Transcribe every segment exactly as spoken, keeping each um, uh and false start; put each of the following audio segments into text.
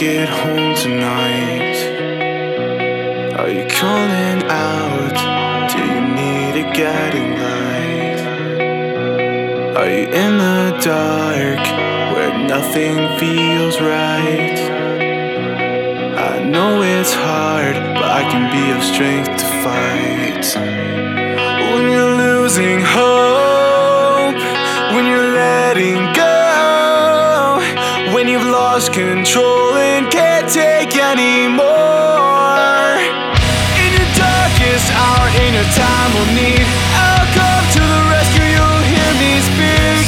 get home tonight? Are you calling out? Do you need a guiding light? Are you in the dark where nothing feels right? I know it's hard, but I can be of strength to fight. When you're losing hope, when you're letting go, when you've lost control and can't take anymore. In your darkest hour, in your time of need, I'll come to the rescue, you'll hear me speak.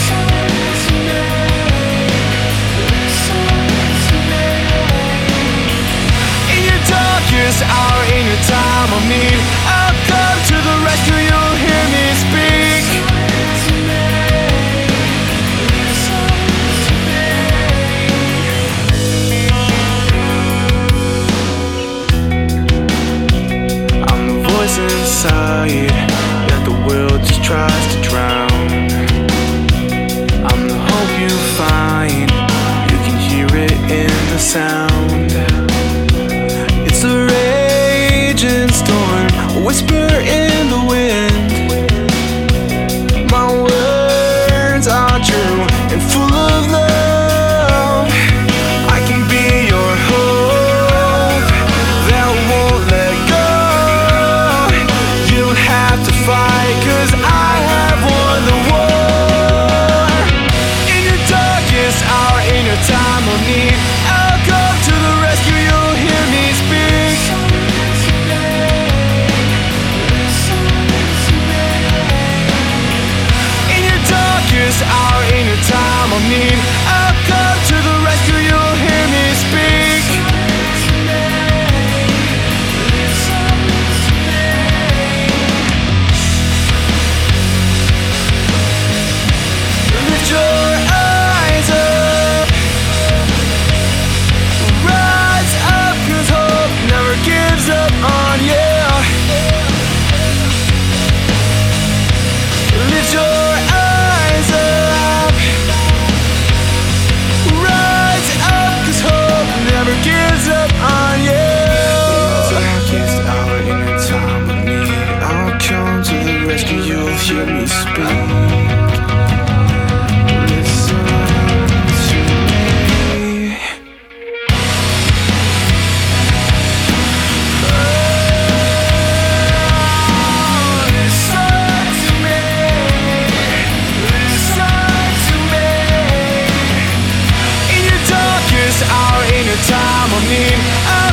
In your darkest hour, in your time of need, I'll come to the rescue, you'll hear me speak. Inside that the world just tries to drown. I'm the hope you find, you can hear it in the sound. It's a raging storm, a whisper in the wind. My words are true and full of love. I can be your hope that won't let go. Cause I have won the war. In your darkest hour, in your time of need, I'll come to the rescue, you'll hear me speak. In your darkest hour, in your time of need, I'll come to the rescue, you'll hear me speak. Hear me speak. Listen to me. Oh, listen to me. Listen to me. In your darkest hour, in your time of need, I